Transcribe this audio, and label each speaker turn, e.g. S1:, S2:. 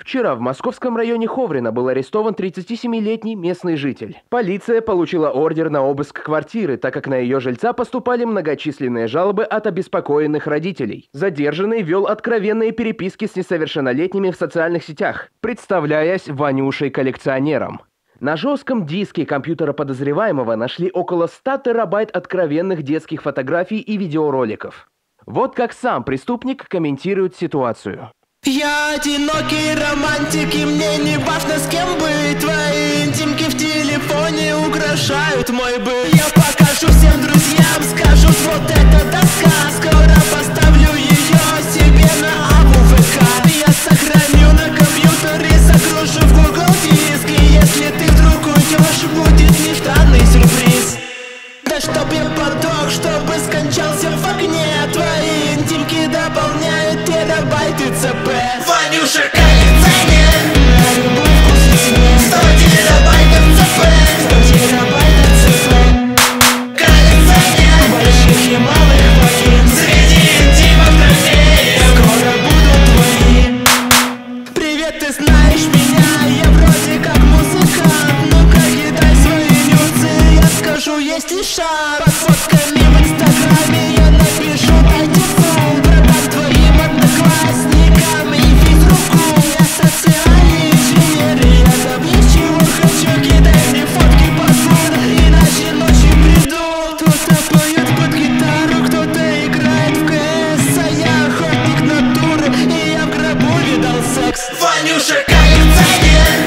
S1: Вчера в московском районе Ховрина был арестован 37-летний местный житель. Полиция получила ордер на обыск квартиры, так как на ее жильца поступали многочисленные жалобы от обеспокоенных родителей. Задержанный вел откровенные переписки с несовершеннолетними в социальных сетях, представляясь Ванюшей-коллекционером. На жестком диске компьютера подозреваемого нашли около 100 терабайт откровенных детских фотографий и видеороликов. Вот как сам преступник комментирует ситуацию.
S2: Я одинокий романтик, и мне не важно, с кем быть. Твои интимки в телефоне украшают мой быт. Я покажу всем друзьям, скажу, вот это доска. Скоро поставлю ее себе на АВВК. Я сохраню на компьютере, загружу в Google Диск. И если ты вдруг уйдешь, будет нежданный сюрприз. Да чтоб я подох, чтобы скончался в огне. Твои интимки дополняют терабайты ЦП. Ванюша коллекционер, на любой вкус и цвет. 100 терабайтов ЦП, 100 терабайтов ЦП. Коллекционер больших и малых вагин. Среди интимов трофеев скоро будут твои. Привет, ты знаешь меня, я вроде как музыкант. Ну-ка кидай свои нюцы, я скажу, есть ли шанс. Под фотками в инстаграме я напишу, дайте фон. Продам твоим одноклассникам и физруку. Я социальный инженер, и я добьюсь чего хочу. Кидай мне фотки паспорта, иначе ночью приду. Кто-то поет под гитару, кто-то играет в КС. А я охотник натуры, и я в гробу видал секс. Ванюша коллекционер.